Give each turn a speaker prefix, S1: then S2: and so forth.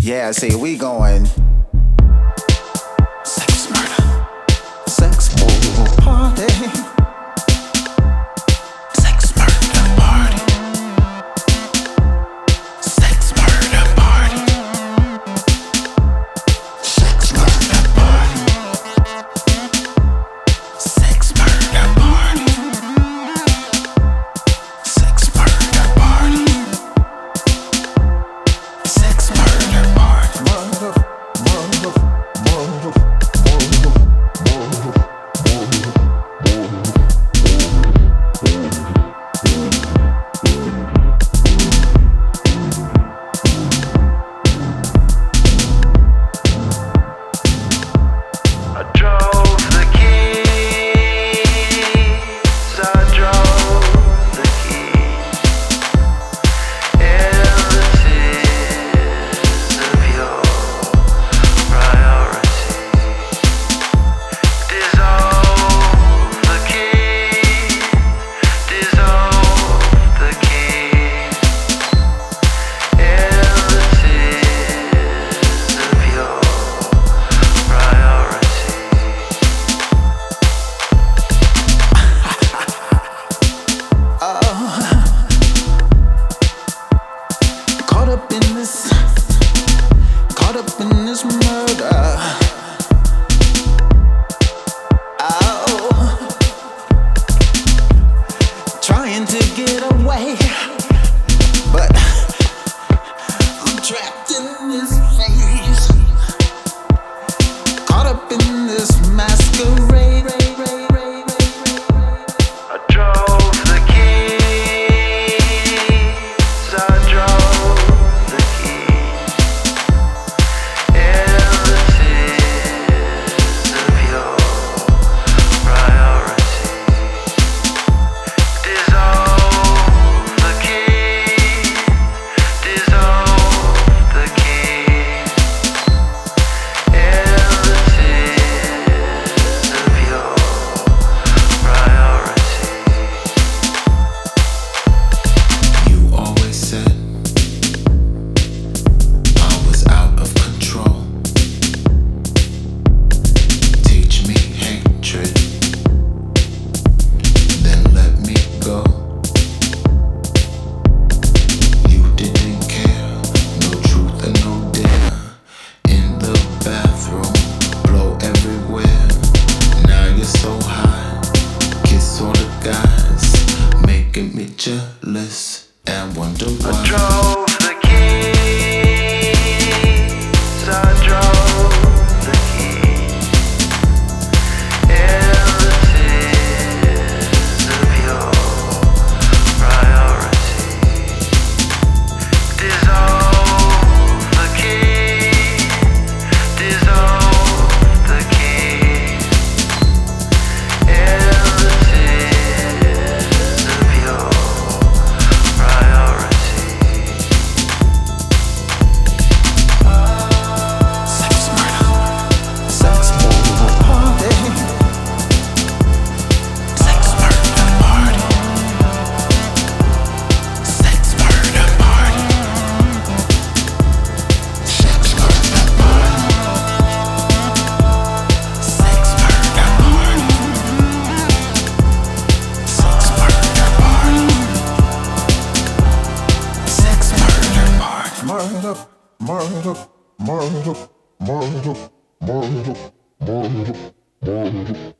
S1: Yeah, see, we going sex murder, sex murder party, sex murder party, sex murder party, sex murder party, sex murder party, sex murder party, sex murder party, murder, murder, murder, murder, murder.
S2: I drove the keys, I drove the keys in the tears of your priority. Dissolve the keys, dissolve the keys in the tears of your priority.
S1: Caught up in this murder. Oh, trying to get away, but I'm trapped in this phase. Caught up in this masquerade.
S2: I drove the keys, I drove the keys in the tears of your priority. Dissolve the keys, dissolve the keys in the tears of your priority.
S3: You always said I was out of control. Teach me hatred, then let me go. You didn't care, no truth and no dare. In the bathroom, blow everywhere. Now you're so high, kiss all the guys, making me jealous and wonder
S2: I
S3: why.
S2: drove the keys, I drove the keys in the tears of your priority. Dissolve the keys, dissolve the keys in the tears of your priority.
S1: Sex murder, sex murder party, sex murder party, sex murder party, sex murder party, sex murder party, sex murder party, sex murder party, murder, murder, murder, murder, murder, murder, murder.